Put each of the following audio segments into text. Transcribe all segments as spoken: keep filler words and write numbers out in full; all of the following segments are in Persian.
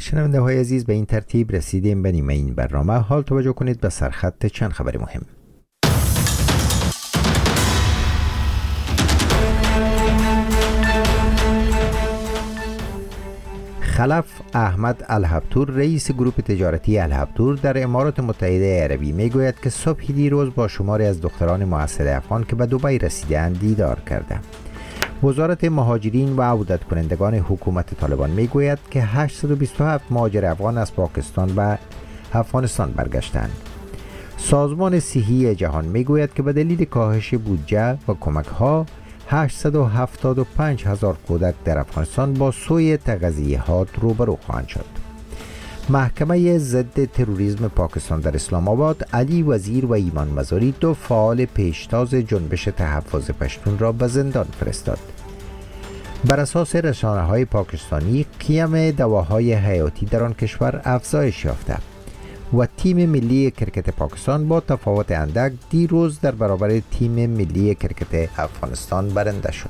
شنونده های عزیز، به این ترتیب رسیدیم به نیمه این برنامه. حال توجه کنید به سرخط چند خبر مهم. خلف احمد الهبتور، رئیس گروه تجارتی الهبتور در امارات متحده عربی، می گوید که صبح دیروز با شماری از دختران معاصر افغان که به دبی رسیدند دیدار کرده. وزارت مهاجرین و عودت کنندگان حکومت طالبان می گوید که هشتصد و بیست و هفت مهاجر افغان از پاکستان و افغانستان برگشتند. سازمان صحی جهان می گوید که به دلیل کاهش بودجه و کمک ها هشتصد و هفتاد و پنج هزار کودک در افغانستان با سوی تغذیه‌ات روبرو خواهند شد. محکمه ضد تروریسم پاکستان در اسلام آباد علی وزیر و ایمان مزاری، دو فعال پیشتاز جنبش تحفظ پشتون را به زندان فرستاد. بر اساس رسانه‌های پاکستانی، قیم دواهای حیاتی در آن کشور افزایش یافته و تیم ملی کرکت پاکستان با تفاوت اندک دیروز در برابر تیم ملی کرکت افغانستان برنده شد.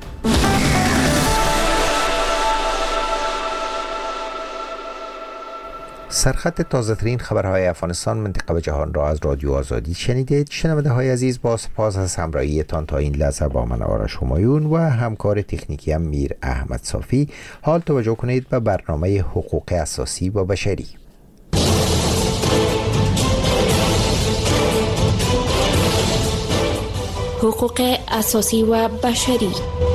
سرخط تازه ترین خبرهای افغانستان، منطقه و جهان را از رادیو آزادی شنیدید. شنونده های عزیز، با سپاس از همراهیتان تا این لحظه با من آرش همایون و همکار تکنیکی هم میر احمد صافی. حال توجه کنید به برنامه حقوق اساسی و بشری. حقوق اساسی و بشری.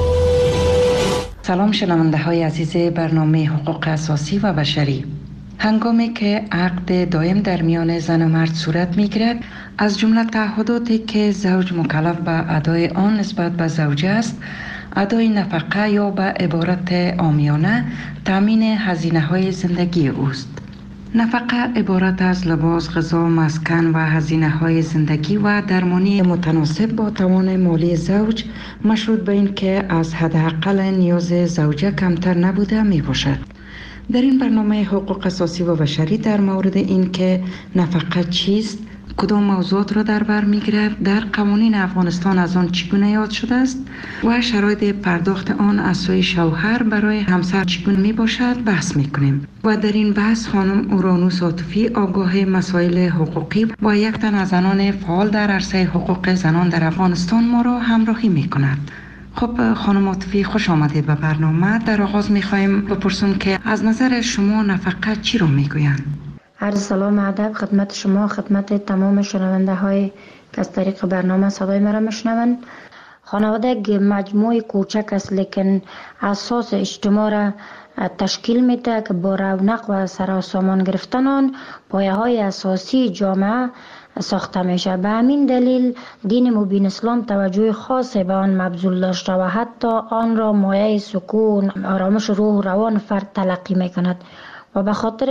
سلام شنونده های عزیز برنامه حقوق اساسی و بشری. هنگامی که عقد دائم در میان زن و مرد صورت می‌گیرد، از جمله تعهداتی که زوج مکلف به ادای آن نسبت به زوجه است، ادای نفقه یا به عبارت عامیانه تامین هزینه‌های زندگی اوست. نفقه عبارت از لباس، غذا، مسکن و هزینه‌های زندگی و درمانی متناسب با توان مالی زوج، مشروط به این که از حداقل نیاز زوجه کمتر نبوده میباشد. در این برنامه حقوق اساسی و بشری در مورد این که نفقه چیست، کدام موضوعات را در بر میگیرد، در قوانین افغانستان از آن چگونه یاد شده است و شرایط پرداخت آن از سوی شوهر برای همسر چگونه می باشد بحث میکنیم. و در این بحث خانم اورانوس عاطفی، آگاه مسائل حقوقی و یک تن از زنان فعال در عرصه حقوق زنان در افغانستان ما را همراهی میکند. خب خانم عاطفی، خوش آمدید به برنامه. در آغاز میخوایم بپرسیم که از نظر شما نفقه چی رو میگویند؟ عرض سلام ادب خدمت شما، خدمت تمام شنونده های که از طریق برنامه صدای مرا میشنوند. خانواده یک مجموعه کوچک است لیکن اساس اجتماع را تشکیل میده که با رونق و سراسامان گرفتن آن پایه های اساسی جامعه ساخته میشه. به همین دلیل دین مبین اسلام توجه خاصی به آن مبذول داشته و حتی آن را مایه سکون، آرامش روح و روان فرد تلقی میکند و به خاطر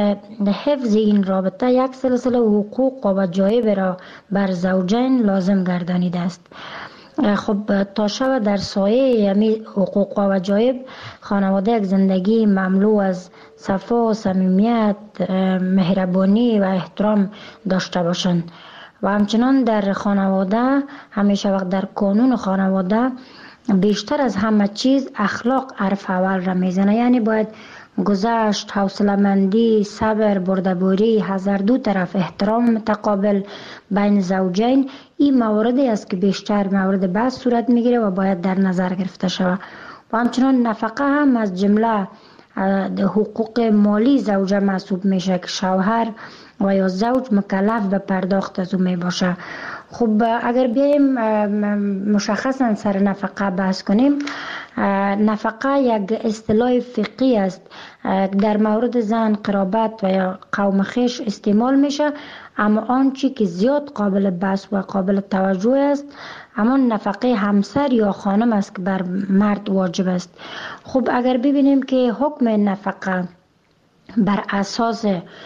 حفظ این رابطه یک سلسله حقوق و وجایب را بر زوجین لازم گردانیده است. خب تا شب در سایه یمی حقوق و وجایب، خانواده یک زندگی مملو از صفا، صمیمیت، مهربانی و احترام داشته باشند و همچنان در خانواده همیشه وقت در قانون خانواده بیشتر از همه چیز اخلاق حرف اول را میزنه. یعنی باید گذشت، حوصله‌مندی، صبر، بردباری، حذر، دو طرف احترام متقابل بین زوجین، این مواردی است که بیشتر مورد بحث صورت میگیره و باید در نظر گرفته شود. و همچنان نفقه هم از جمله حقوق مالی زوجه محسوب میشه که شوهر و یا زوج مکلف به پرداخت از او می باشه. خب اگر بیایم مشخصا سر نفقه بحث کنیم، نفقه یک اصطلاح فقهی است در مورد زن، قرابت و یا قوم خویش استعمال میشه، اما آنچه که زیاد قابل بحث و قابل توجه است همان نفقه همسر یا خانم است که بر مرد واجب است. خب اگر ببینیم که حکم نفقه بر اساس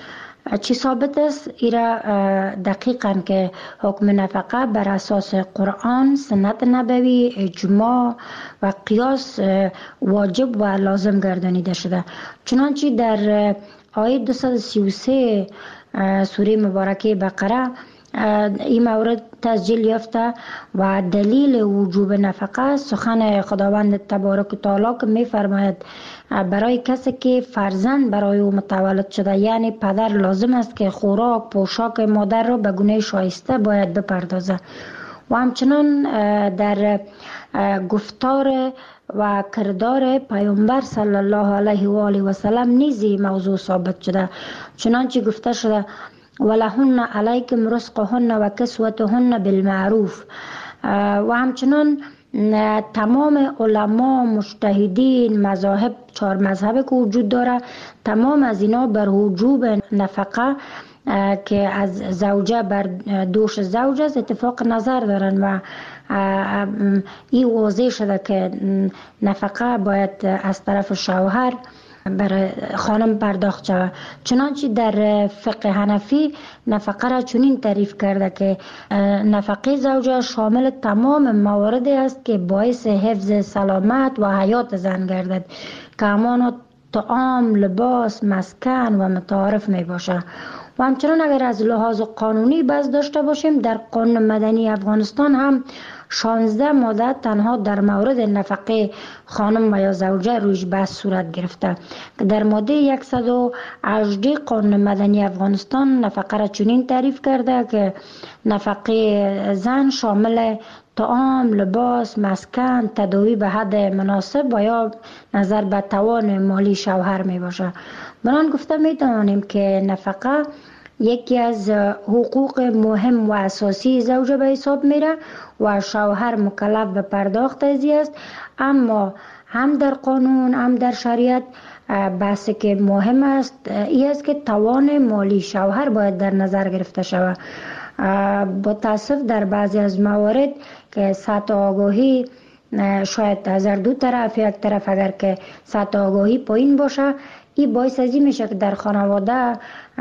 چی ثابت است، ایرا دقیقاً که حکم نفقه بر اساس قرآن، سنت نبوی، اجماع و قیاس واجب و لازم گردانیده شده. چنانچه در آیه دویست و سی و سه سوره مبارکه بقره این مورد تسجیل یافته و دلیل وجوب نفقه سخن خداوند تبارک و تعالی که می فرماید برای کسی که فرزند برای او متولد شده، یعنی پدر لازم است که خوراک پوشاک مادر را به گونه شایسته باید بپردازه. و همچنان در گفتار و کردار پیامبر صلی الله علیه و آله و سلم نیز موضوع ثابت شده، چنانچه گفته شده ولهن علیکم رزقهن و کسوتهن بالمعروف. و همچنان تمام علما، مجتهدین، مذاهب، چهار مذهب که وجود داره، تمام از اینا بر وجوب نفقه که از زوجه بر دوش زوج است اتفاق نظر دارن و این واضح شده که نفقه باید از طرف شوهر برای خانم پرداخت شود. چنانچه در فقه حنفی نفقه را چنین تعریف کرده که نفقه زوجه شامل تمام مواردی است که باعث حفظ سلامت و حیات زن گردد که همان طعام، لباس، مسکن و متعارف می باشه. و همچنان اگر از لحاظ قانونی بحث داشته باشیم، در قانون مدنی افغانستان هم شانزده ماده تنها در مورد نفقه خانم و یا زوجه رویش بحث صورت گرفته که در ماده صد و هجده قانون مدنی افغانستان نفقه را چنین تعریف کرده که نفقه زن شامل طعام، لباس، مسکن، تداوی به حد مناسب و یا نظر به توان مالی شوهر می باشه. بنان گفته می توانیم که نفقه یکی از حقوق مهم و اساسی زوجه به حساب میره و شوهر مکلف به پرداخت از است. اما هم در قانون هم در شریعت بحثی که مهم است این است که توان مالی شوهر باید در نظر گرفته شود. با تاسف در بعضی از موارد که سطح آگاهی شاید از دو طرف، یک طرف اگر که سطح آگاهی پایین باشه، این باعث از این میشه که در خانواده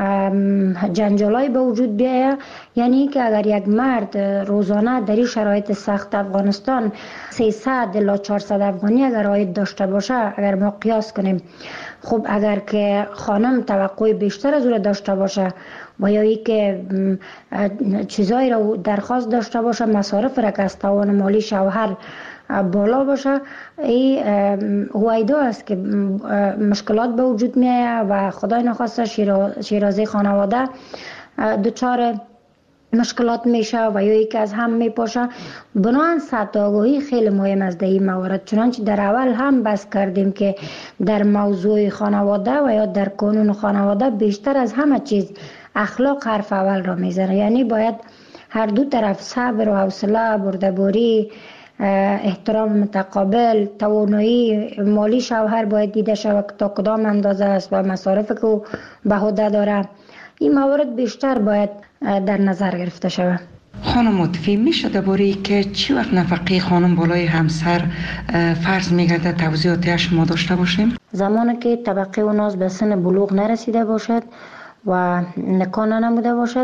جنجالای به وجود بیاید. یعنی که اگر یک مرد روزانه در این شرایط سخت افغانستان سیصد الی چهارصد افغانی اگر عاید داشته باشه، اگر ما قیاس کنیم، خب اگر که خانم توقع بیشتر از او داشته باشه و یا ای که چیزایی را درخواست داشته باشه، مصارف را که از توان مالی شوهر بالا باشه، این هویدا است که مشکلات به وجود می آید و خدای نخواسته شیرازه خانواده دچار مشکلات میشه و یا یکی از هم میپاشه. بنابراین سطح آگاهی خیلی مهم است در این موارد. چنانچه در اول هم بحث کردیم که در موضوع خانواده و یا در قانون خانواده بیشتر از همه چیز اخلاق حرف اول را میزنه. یعنی باید هر دو طرف صبر و حوصله، بردباری، احترام متقابل، توانایی مالی شوهر باید دیده شود که تا کدام اندازه است و مصارف که او به عهده داره. این موارد بیشتر باید در نظر گرفته شود. خانم مطفی، میشه درباره که چی وقت نفقه خانم بالای همسر فرض میگرده توضیحاتی شما داشته باشیم؟ زمانی که طبقه و ناز به سن بلوغ نرسیده باشد و نکاح نموده باشد،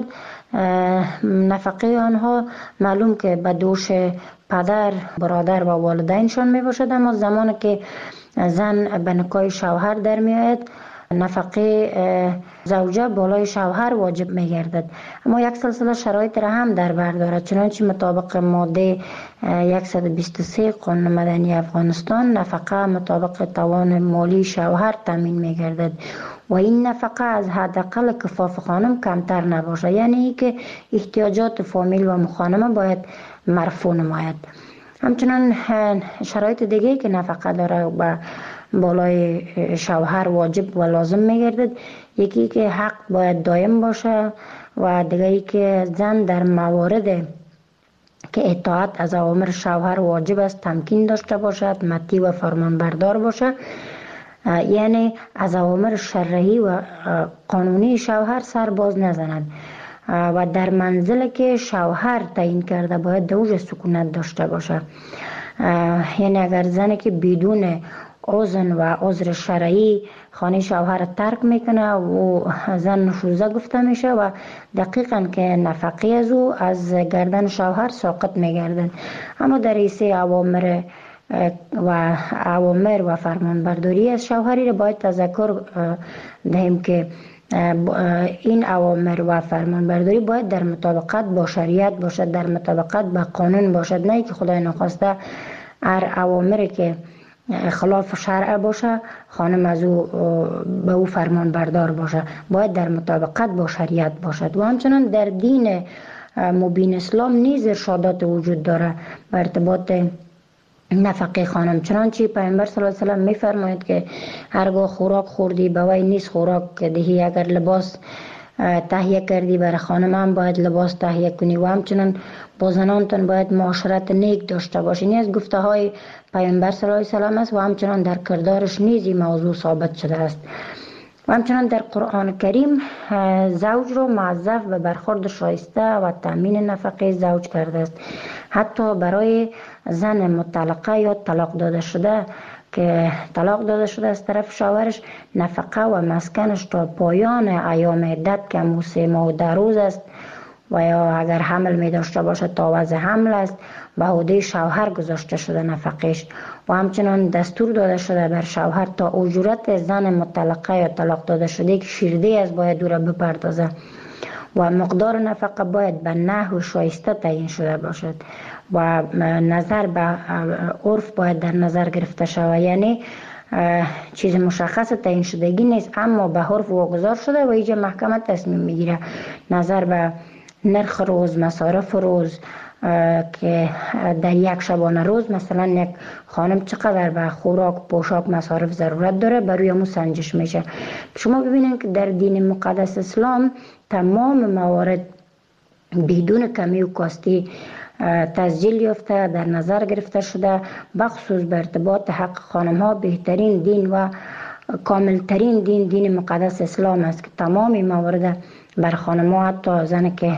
نفقه آنها معلوم که به دوش پدر، برادر و والدینشان می باشد. اما زمانی که زن به نکاح شوهر در می آید، نفقه زوجه بالای شوهر واجب می گردد. اما یک سلسله شرایط را هم در بر دارد. چنانچه مطابق ماده صد و بیست و سه قانون مدنی افغانستان نفقه مطابق توان مالی شوهر تامین می گردد و این نفقه از حداقل کفاف خانم کمتر نباشه. یعنی که احتیاجات فامیل و مخانمه باید مرفوع نماید. همچنان شرایط دیگه که نفقه داره و بالای شوهر واجب و لازم میگردد، یکی که حق باید دائم باشه و دیگه که زن در موارد که اطاعت از اوامر شوهر واجب است تمکین داشته باشد، مطیع و فرمانبردار باشه. یعنی از اوامر شرعی و قانونی شوهر سر باز نزند و در منزل که شوهر تعیین کرده باید دوج سکونت داشته باشه. یعنی اگر زنی که بدون اذن و عذر شرعی خانه شوهر ترک میکنه و زن نشوزه گفته میشه و دقیقاً که نفقه از او از گردن شوهر ساقط میگردن. اما در ایسه اوامر و اوامر و فرمانبرداری از شوهری را باید تذکر دهیم که این اوامر و فرمانبرداری باید در مطابقت با شریعت باشد، در مطابقت با قانون باشد، نه که خدای نخواسته هر اوامری که خلاف شرع باشه خانم از او به او فرمان بردار باشه. باید در مطابقت با شریعت باشد. و همچنان در دین مبین اسلام نیز ارشادات وجود داره به ارتباط نفقه خانم، چنانچه پیامبر صلی الله علیه و سلم میفرماید که هرگاه خوراک خوردی به وی نیست خوراک دهی، اگر لباس تهیه کردی برای خانم هم باید لباس تهیه کنی، و همچنان با زنانتون باید معاشرت نیک داشته باشین. این از گفته های پیامبر صلی الله علیه و سلم است و همچنان در کردارش نیز این موضوع ثابت شده است. و همچنان در قرآن کریم زوج رو موظف به برخورد شایسته و تامین نفقه زوج کرده است. حتی برای زن مطلقه یا طلاق داده شده که طلاق داده شده از طرف شوهرش، نفقه و مسکنش تا پایان ایام عدت که همون سه ماه و ده روز است، و یا اگر حمل می داشته باشه تا وضع حمل است به عهده شوهر گذاشته شده نفقش. و همچنان دستور داده شده بر شوهر تا اجورت زن مطلقه یا طلاق داده شده که شیرده است باید او را بپردازه، و مقدار نفقه باید به نحو شایسته تعیین شده باشد و نظر به عرف باید در نظر گرفته شود. یعنی چیز مشخص تعیین شدگی نیست، اما به عرف واگذار شده و اینجا محکمه تصمیم میگیره نظر به نرخ روز، مصارف روز که در یک شبانه روز مثلا یک خانم چقدر به خوراک، پوشاک، مصارف ضرورت داره بر روی امو سنجش میشه. شما ببینید که در دین مقدس اسلام تمام موارد بدون کمی و کاستی تسجیل یافته در نظر گرفته شده، بخصوص به ارتباط حق خانم ها بهترین دین و کاملترین دین دین مقدس اسلام است که تمام موارد بر خانم ها، حتی زنی که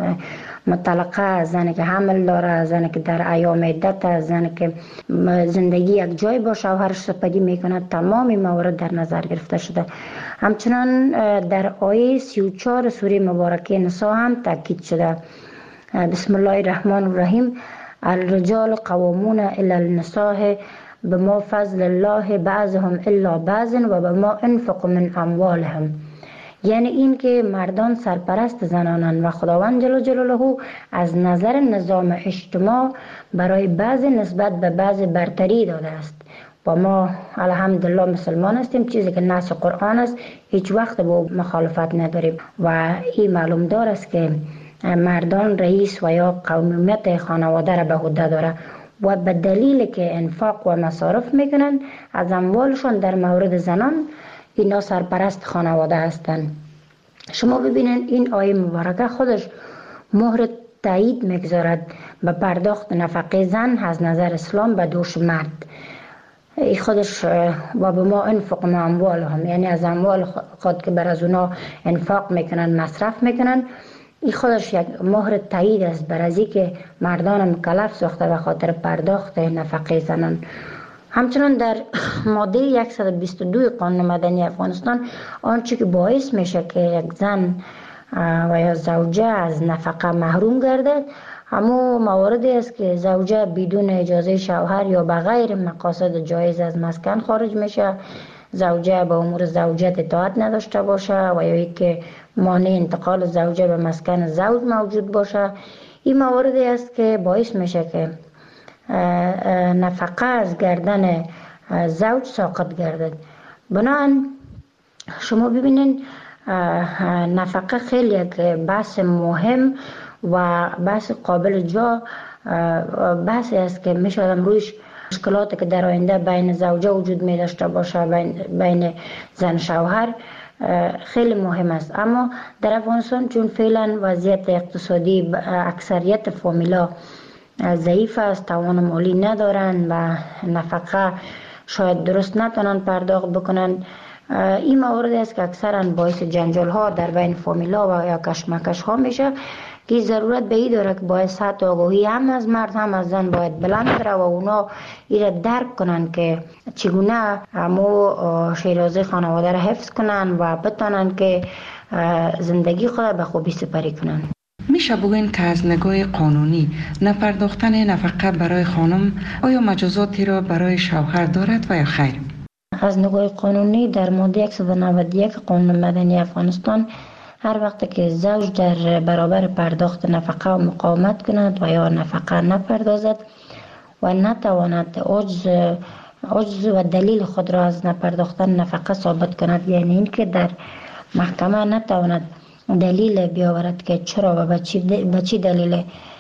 مطلقه، زنی که حمل داره، زنی که در ایام عدت، زنی که زندگی یک جای با شوهرش سپری میکنه، تمام موارد در نظر گرفته شده. همچنان در آیه سی و چهار سوره مبارکه نساء هم تاکید شده. بسم الله الرحمن الرحیم: الرجال قوامون علی النساء بما فضل الله بعضهم الا بعض و بما انفقوا من اموالهم. یعنی این که مردان سرپرست زنانند و خداوند جل جلاله از نظر نظام اجتماع برای بعض نسبت به بعض برتری داده است و ما الحمدلله مسلمان هستیم، چیزی که نص قرآن است هیچ وقت با مخالفت نداریم. و این معلوم دار است که مردان رئیس و یا قومیت خانواده را به عهده داره و به دلیل که انفاق و مصارف میکنن از اموالشون در مورد زنان اینا سرپرست خانواده هستند. شما ببینید این آیه مبارکه خودش مهر تایید میگذارد به پرداخت نفقه زن از نظر اسلام به دوش مرد. این خودش و به ما انفق ما اموالهم، یعنی از اموال خود که بر از اونا انفاق میکنن، مصرف میکنن، این خودش یک مهر تایید است بر از که مردان مکلف ساخته به خاطر پرداخت نفقه زنان. همچنان در ماده صد و بیست و دو قانون مدنی افغانستان آنچه که باعث میشه که یک زن و یا زوجه از نفقه محروم گردد همون مواردی است که زوجه بدون اجازه شوهر یا به غیر مقاصد جایز از مسکن خارج میشه، زوجه به امور زوجیت اطاعت نداشته باشه و یا که مانع انتقال زوجه به مسکن زوج موجود باشه. این مواردی است که باعث میشه که نفقه از گردن زوج ساقط گردد. بنابراین شما ببینید نفقه خیلی یک بحث مهم و بحث قابل جا بحثی است که میشه آدم رویش مشکلاتی که در آینده بین زوجه وجود می داشته باشه، بین, بین زن شوهر خیلی مهم است. اما در افغانستان چون فعلا وضعیت اقتصادی اکثریت فامیلا ضعیف است، توان مالی ندارن و نفقه شاید درست نتونن پرداخت بکنن، این موارد است که اکثرا باعث جنجال ها در بین فامیلا و یا کشمکش ها میشه که ضرورت به این داره که باید سطح آگاهی هم از مرد هم از زن باید بلند بره و اونا ایره درک کنن که چگونه همو شیرازه خانواده را حفظ کنن و بتونن که زندگی خود به خوبی سپری کنن. میشه بگوین که از نگاه قانونی نپرداختن نفقه برای خانم آیا مجازاتی را برای شوهر دارد و یا خیر؟ از نگاه قانونی در ماده صد و نود و یک قانون مدنی افغانستان هر وقت که زوج در برابر پرداخت نفقه و مقاومت کند و یا نفقه نپردازد و نتواند عجز عجز و دلیل خود را از نپرداختن نفقه ثابت کند، یعنی اینکه در محکمه نتواند دلیل بیاورد که چرا و به چی دلیل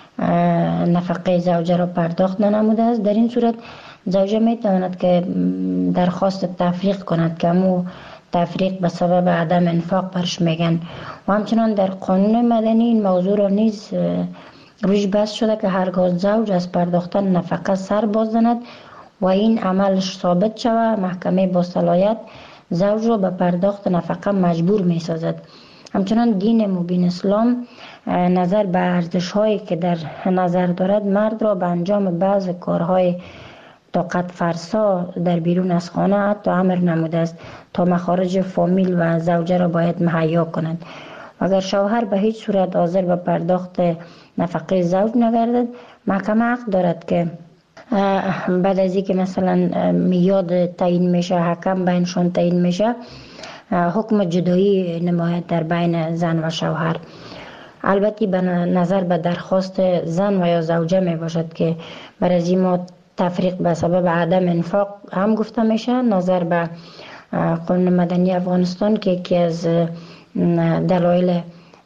نفقه زوجه را پرداخت ننموده است، در این صورت زوجه می تواند که درخواست تفریق کند که همو تفریق به سبب عدم انفاق برش میگن. و همچنان در قانون مدنی این موضوع را نیز روش بحث شده که هرگاه زوج از پرداختن نفقه سر باز زند و این عملش ثابت شود، محکمه با صلاحیت زوج را به پرداخت نفقه مجبور می سازد. همچنان دین مبین اسلام نظر به ارزش هایی که در نظر دارد مرد را به انجام بعض کارهای طاقت فرسا در بیرون از خانه حتی امر نموده است تا مخارج فامیل و زوجه را باید مهیا کند. اگر شوهر به هیچ صورت حاضر به پرداخت نفقه زوج نگردد، محکمه حق دارد که بعد از اینکه مثلا میاد تعیین میشه، حکم بینشان تعیین میشه، حکم جدایی نماید در بین زن و شوهر. البته به نظر به درخواست زن و یا زوجه می باشد که برای از این ما تفریق به سبب عدم انفاق هم گفته میشه. نظر به قانون مدنی افغانستان که یکی از دلایل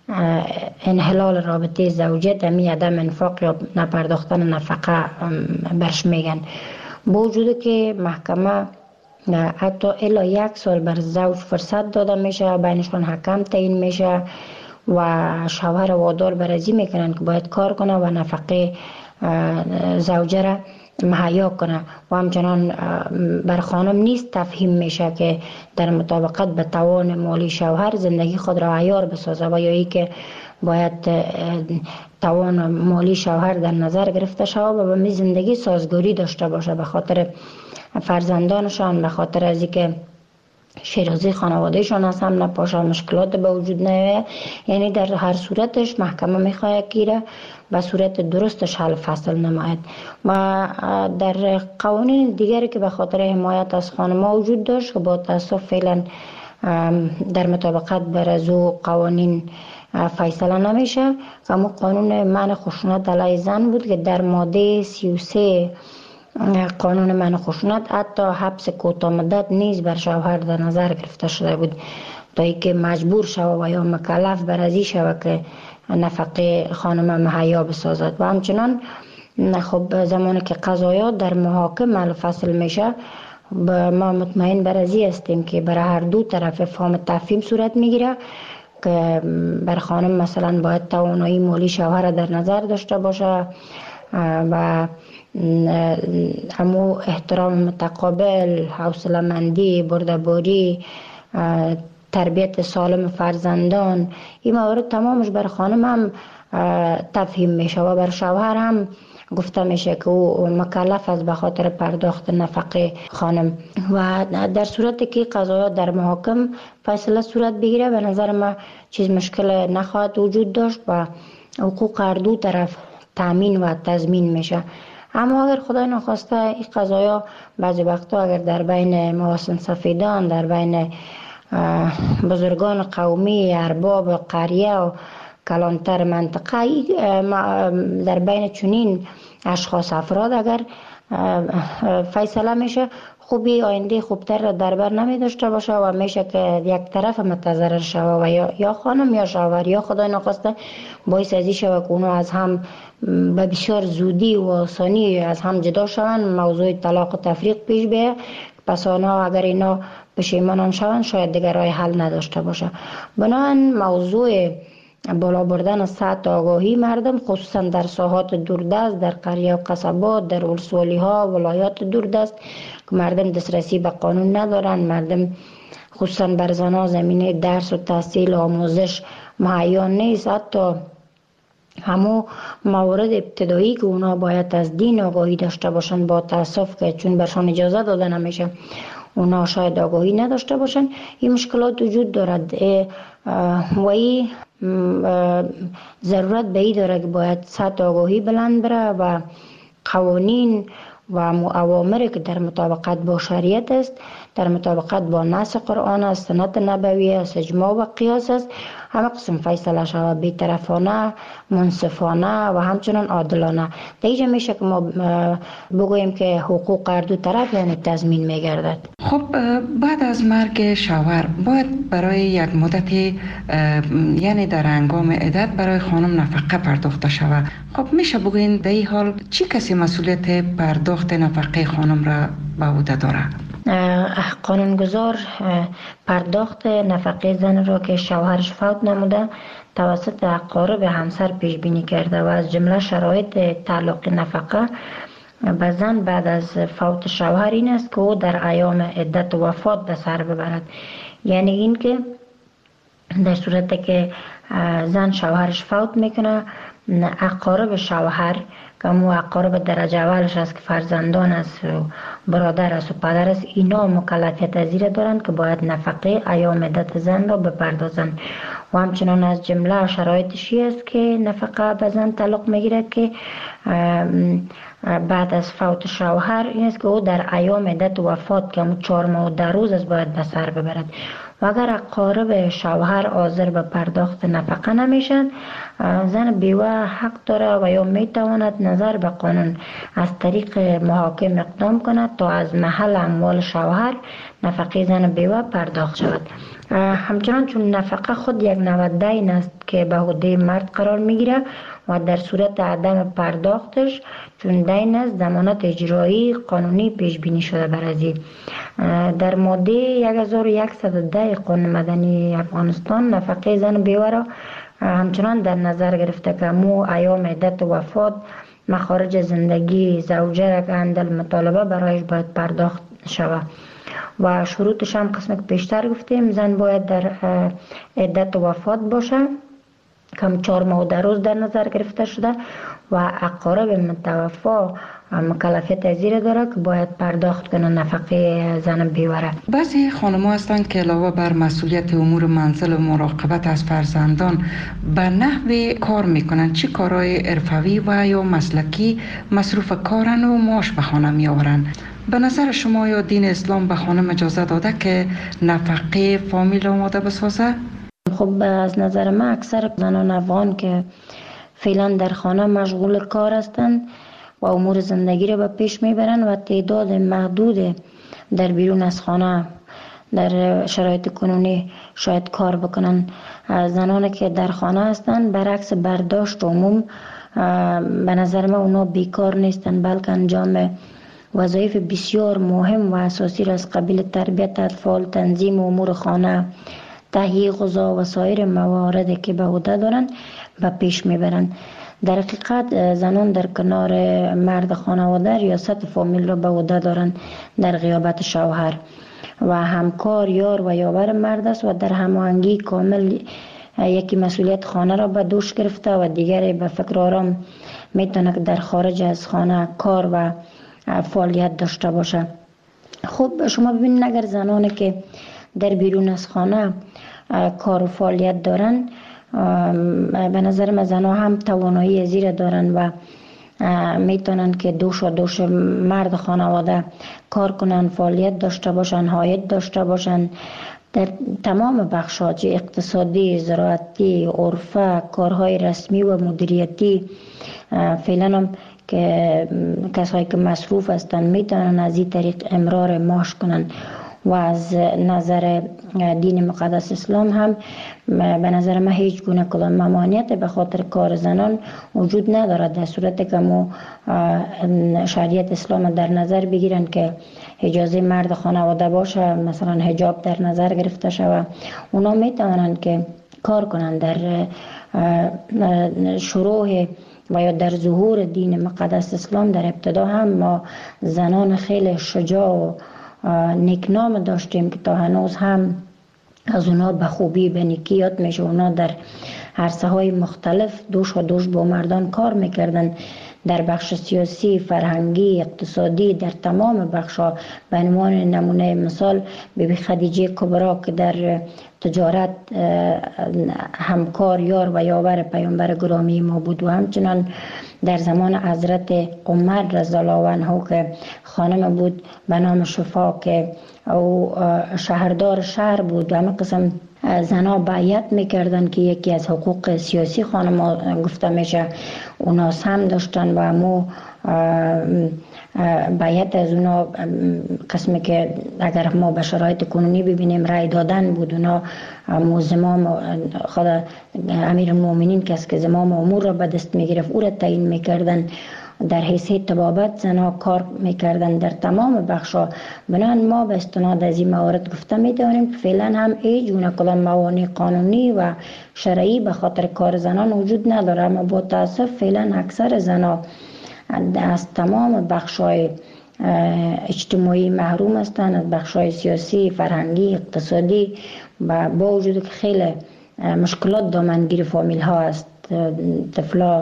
انحلال رابطه زوجیت همی عدم انفاق یا نپرداختن نفقه برش میگن. با وجود که محکمه حتی الا یک سال بر زوج فرصت داده میشه، بینشان حکم تعیین میشه و شوهر وادار بر ازی میکنن که باید کار کنه و نفقه زوجه را مهیا کنه و همچنان بر خانم نیست تفهیم میشه که در مطابقت به توان مالی شوهر زندگی خود را عیار بسازه و یا ای که باید توان مالی شوهر در نظر گرفته شود و به می زندگی سازگاری داشته باشه به خاطر فرزندانشان، به خاطر از اینکه شیرازی خانوادهشان از هم نپاشه، مشکلات به وجود نیاید. یعنی در هر صورتش محکمه میخواهد که به صورت درستش حل فصل نماید. و در قوانین دیگری که به خاطر حمایت از خانم‌ها وجود داشت که با تاسف فعلا در مطابقت بر از او قوانین فیصله نمیشه، اما قانون منع خشونت علیه زن بود که در ماده سی و سه قانون منع خشونت حتی حبس کوتاه مدت نیز بر شوهر در نظر گرفته شده بود تا اینکه مجبور شود و یا مکلف بر ازی شود که نفقه خانم مهیا بسازد. و همچنان خب زمانی که قضایات در محاکم حل فصل میشه، ما مطمئن بر ازی هستیم که برای هر دو طرف فهم تفهیم صورت میگیره که بر خانم مثلا باید توانایی مالی شوهر در نظر داشته باشه و همو احترام متقابل، حوصله مندی، بردباری، تربیت سالم فرزندان، این موارد تمامش بر خانم هم تفهیم میشه و بر شوهر هم گفته میشه که او مکلف است به خاطر پرداخت نفقه خانم. و در صورتی که قضایا در محاکم فیصله صورت بگیره، به نظر ما چیز مشکل نخواهد وجود داشت و حقوق هر دو طرف تامین و تضمین میشه. اما اگر خدای نخواسته این قضایا بعضی وقتا اگر در بین محاسن سفیدان، در بین بزرگان قومی، ارباب قریه و کلانتر منطقه، در بین چنین اشخاص افراد اگر فیصله میشه، خوبی آینده خوبتر را در بر نمی داشته باشه و میشه که یک طرف متضرر شوه و یا, یا خانم یا شوهر یا خدای نخواسته باعث ازی شوه که اونو از هم به بسیار زودی و آسانی از هم جدا شوند، موضوع طلاق و تفریق پیش بیه. پس آنها اگر اینا پشیمان شوند شاید دیگر راه حل نداشته باشه. بنابراین موضوع بالا بردن سطح آگاهی مردم خصوصا در ساحات دوردست، در قریه و قصبات، در ولسوالی ها، ولایات دوردست که مردم دسترسی به قانون ندارن، مردم خصوصا بر زنها زمینه درس و تحصیل و آموزش مهیا نیست. حتی همو موارد ابتدایی که اونا باید از دین آگاهی داشته باشن، با تاسف که چون برشان اجازه داده نمیشه اونا شاید آگاهی نداشته باشن، این مشکلات وجود دارد و این ضرورت به این داره که باید سطح آگاهی بلند بره و قوانین و اوامری که در مطابقت با شریعت است در مطابقت با نص قرآن است، سنت نبوی است، اجماع و قیاس است، همه قسم فیصله شود، بی‌طرفانه، منصفانه و همچنان عادلانه. دیگه میشه که ما بگوییم که حقوق هر دو طرف یعنی تضمین میگردد. خب بعد از مرگ شوهر باید برای یک مدتی یعنی در هنگام عدت برای خانم نفقه پرداخته شود. خب میشه بگوین در این حال چی کسی مسئولیت پرداخت نفقه خانم را به عهده داره؟ قانونگذار پرداخت نفقه زن را که شوهرش فوت نموده توسط اقارب همسر پیش بینی کرده و از جمله شرایط تعلق نفقه به زن بعد از فوت شوهر این است که او در ایام عدت و وفات به سر ببرد. یعنی این که در صورتی که زن شوهرش فوت میکنه، اقارب شوهر که مو اقارب درجه اولش است که فرزندان است و برادر است و پدر است، اینا مکلفیت از زیر دارند که باید نفقه ایام عدت زن را بپردازند. و همچنان از جمله شرایطشی است که نفقه به زن تعلق میگیرد که بعد از فوت شوهر این است که او در ایام عدت و وفات که همون چهار ماه و ده روز است باید به سر ببرد. و اگر اقارب شوهر حاضر به پرداخت نفقه نمیشن، زن بیوه حق داره و یا میتواند نظر به قانون از طریق محاکم اقدام کند تا از محل اموال شوهر نفقه زن بیوه پرداخت شود. همچنان چون نفقه خود یک نوع دین است که به عهده مرد قرار میگیره و در صورت عدم پرداختش چون دین است ضمانت اجرایی قانونی پیش بینی شده بر ازی. در ماده هزار و صد و ده قانون مدنی افغانستان نفقه زن بیوه را همچنان در نظر گرفته که مو ایام عدت و وفات مخارج زندگی زوجه را که اندل مطالبه برایش باید پرداخت شود و شروطش هم قسم که پیشتر گفتیم زن باید در عدت و وفات باشه کم چهار ماه و ده روز در نظر گرفته شده و اقارب متوفا مکلفیت از زیر داره که باید پرداخت کنه نفقه زن بیوره. بعضی خانم‌ها هستند که علاوه بر مسئولیت امور منزل و مراقبت از فرزندان به نحو کار میکنن، چه کارهای حرفوی و یا مسلکی مصروف کارن و معاش به خانه میآورن. به نظر شما یا دین اسلام به خانم اجازه داده که نفقه فامیل آماده بسازه؟ خب از نظر من اکثر زنان افغان که فعلا در خانه مشغول کار هستند و امور زندگی را به پیش میبرند و تعداد محدود در بیرون از خانه در شرایط کنونی شاید کار بکنن. زنانی که در خانه هستند برعکس برداشت عموم به نظر من اونا بیکار نیستند، بلکه انجام وظایف بسیار مهم و اساسی را از قبیل تربیت اطفال، تنظیم امور خانه، تهیه غذا و سایر مواردی که به عهده دارند به پیش میبرند. در حقیقت زنان در کنار مرد خانواده ریاست فامیل را به عهده دارند در غیابت شوهر و همکار، یار و یاور مرد است و در هماهنگی کامل یکی مسئولیت خانه را به دوش گرفته و دیگری به فکر آرام میتونه در خارج از خانه کار و فعالیت داشته باشه. خب شما ببینید اگر زنانی که در بیرون از خانه کار و فعالیت دارن، به نظر من زنها هم توانایی زیر دارن و میتونن که دوش و دوش مرد خانواده کار کنن، فعالیت داشته باشن، عاید داشته باشن در تمام بخش‌ها، چه اقتصادی، زراعتی، عرفه، کارهای رسمی و مدیریتی. فعلا هم که کسایی که مصروف هستن میتونن از این طریق امرار معاش کنن و از نظر دین مقدس اسلام هم به نظر من هیچ گونه کدام ممانعت به خاطر کار زنان وجود ندارد، در صورتی که ما شریعت اسلام در نظر بگیرن که اجازه مرد خانواده باشه، مثلا حجاب در نظر گرفته شود، اونا میتونن که کار کنن. در شروع و یا در ظهور دین مقدس اسلام در ابتدا هم ما زنان خیلی شجاع و نیکنام داشتیم که تا هنوز هم از اونا به خوبی به نیکی یاد میشه. اونا در عرصه های مختلف دوش و دوش با مردان کار میکردن، در بخش سیاسی، فرهنگی، اقتصادی، در تمام بخش‌ها. به عنوان نمونه مثال بیبی خدیجه کبرا که در تجارت همکار یار و یاور پیامبر گرامی ما بود و همچنان در زمان حضرت عمر رضی الله عنه که خانم بود به نام شفا که او شهردار شهر بود و همه قسم زنا بیعت میکردن که یکی از حقوق سیاسی خانم گفته میشه اونا هم داشتن و همو بیعت از اونا قسمی که اگر ما به شرایط کنونی ببینیم رای دادن بود. اونا همو زمام خود امیر المؤمنین کس که زمام امور را به دست میگرفت او را تعیین میکردن، در حیثیت طبابت زنا کار میکردن در تمام بخشا. بنان ما به استناد از این موارد گفته میدانیم که فعلا هم هیچ گونه کدام موانع قانونی و شرعی به خاطر کار زنان وجود نداره، اما با تاسف فعلا اکثر زنا از تمام بخشای اجتماعی محروم هستند، از بخشای سیاسی، فرهنگی، اقتصادی، و با وجود که خیلی مشکلات دامنگیر فامیل ها است. طفلا،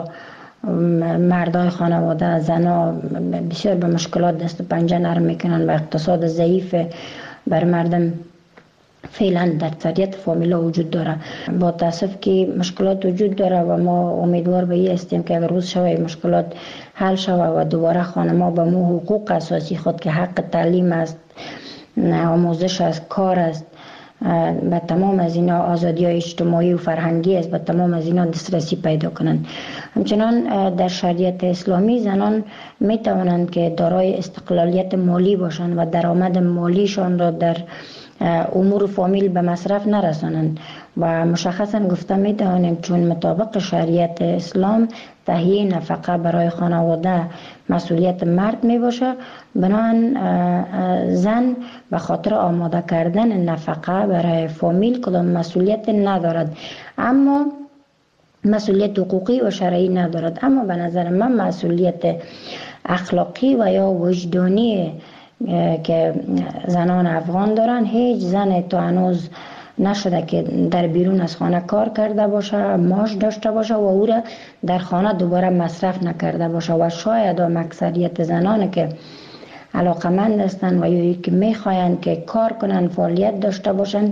مردای خانواده، زنا بسیار به مشکلات دست و پنجه نرم میکنن و اقتصاد ضعیف بر مردم فعلا در اکثریت فامیلا وجود داره. با تاسف که مشکلات وجود داره و ما امیدوار به این هستیم که اگر روز شوه مشکلات حل شوه و دوباره خانما به مو حقوق اساسی خود که حق تعلیم است، آموزش است، کار است، به تمام از اینا آزادی های اجتماعی و فرهنگی است، به تمام از اینا دسترسی پیدا کنند. همچنان در شریعت اسلامی زنان می توانند که دارای استقلالیت مالی باشند و درآمد مالیشان را در امور فامیل به مصرف نرسانند و مشخصا گفته می توانیم چون مطابق شریعت اسلام تهیه نفقه برای خانواده مسئولیت مرد می باشه، بنابراین زن به خاطر آماده کردن نفقه برای فامیل کدام مسئولیت ندارد، اما مسئولیت حقوقی و شرعی ندارد. اما به نظر من مسئولیت اخلاقی و یا وجدانی که زنان افغان دارن، هیچ زن تا هنوز نشده که در بیرون از خانه کار کرده باشه، معاش داشته باشه و او را در خانه دوباره مصرف نکرده باشه. و شاید هم اکثریت زنان که علاقمند هستند و یا که میخواین که کار کنن، فعالیت داشته باشن،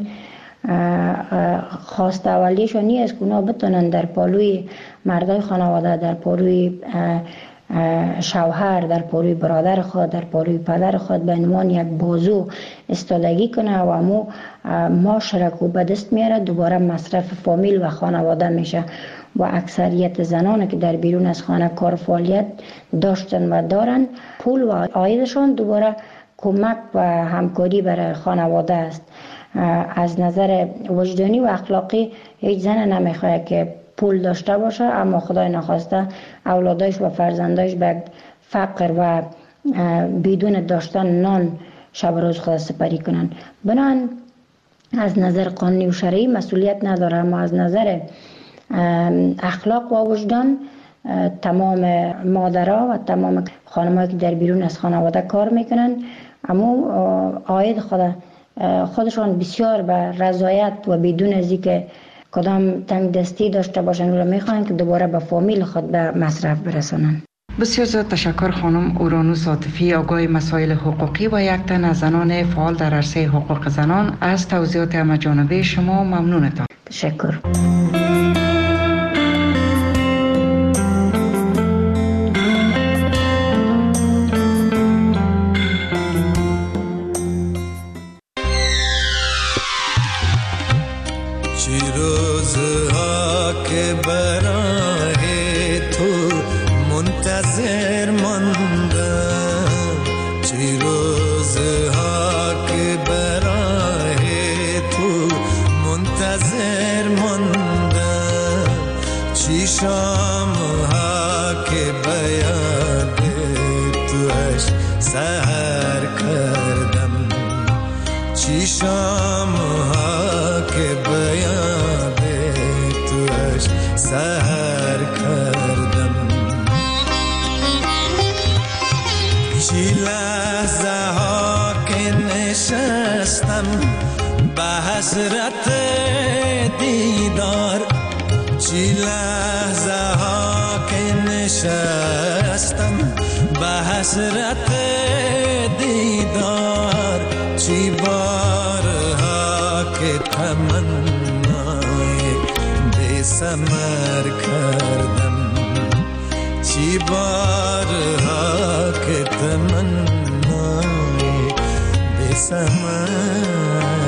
خواست اولیشون نیست که اونا بتونن در پالوی مردای خانواده، در پالوی شوهر، در پالوی برادر خود، در پالوی پدر خود به عنوان یک بازو استادگی کنه و امو معاشره کو به دست میاره، دوباره مصرف فامیل و خانواده میشه. و اکثریت زنان که در بیرون از خانه کار فعالیت داشتن و دارن، پول و عایدشان دوباره کمک و همکاری برای خانواده است. از نظر وجدانی و اخلاقی هیچ زن نمیخواد که پول داشته باشه اما خدای نخواسته اولادش و فرزندش به فقر و بدون داشتن نان شب روز خود سپری کنن. بنان از نظر قانونی و شرعی مسئولیت نداره، اما از نظر اخلاق و وجدان تمام مادرها و تمام خانم‌هایی که در بیرون از خانواده کار میکنن، اما عاید خود خودشان بسیار به رضایت و بدون از اینکه کدام تنگ دستی داشته باشن و میخوان که دوباره به فامیل خود به مصرف برسانن. بسیار زیاد تشکر خانم اورانوس عاطفی، آگاه مسائل حقوقی و یک تن از زنان فعال در عرصه حقوق زنان. از توضیحات همه جانبه شما ممنونتم. تشکر. حسرت دیدار، چی لحظه ها که نشستم به حسرت دیدار، چی بارها که تمنای بی ثمر کردم چی بارها که تمنای بی ثمر